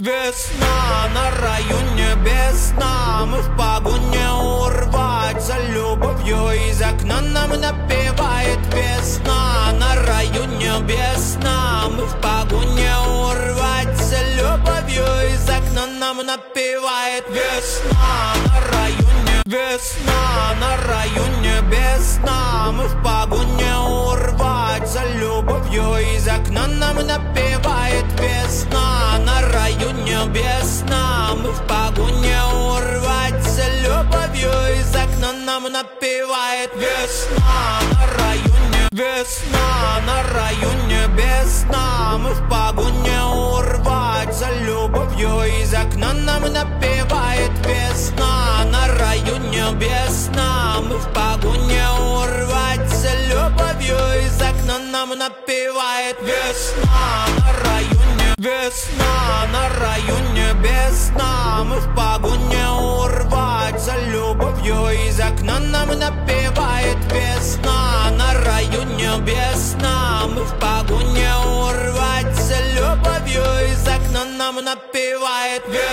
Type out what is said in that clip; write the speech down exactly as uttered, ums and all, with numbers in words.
Весна на районе без сна, мы в погоне урвать за любовью. Из окна нам напевает весна. На районе без сна, мы в погоне урвать за любовью. Из окна нам напевает весна. На районе весна, на районе без сна, мы в погоне урвать за любовью. Из окна нам напевает весна. На районе без сна, мы в погоне урвать за любовью. Из окна нам напевает весна. На районе весна, на районе без сна, мы в погоне урвать за любовью. Из окна нам напевает весна. На районе без сна, мы в погоне урвать за любовью. Из окна нам напевает весна. На районе весна, на районе без сна, мы в погоне урвать за любовью. Из окна нам напевает весна. На районе без сна, мы в погоне урвать за любовью. Из окна нам напевает весна.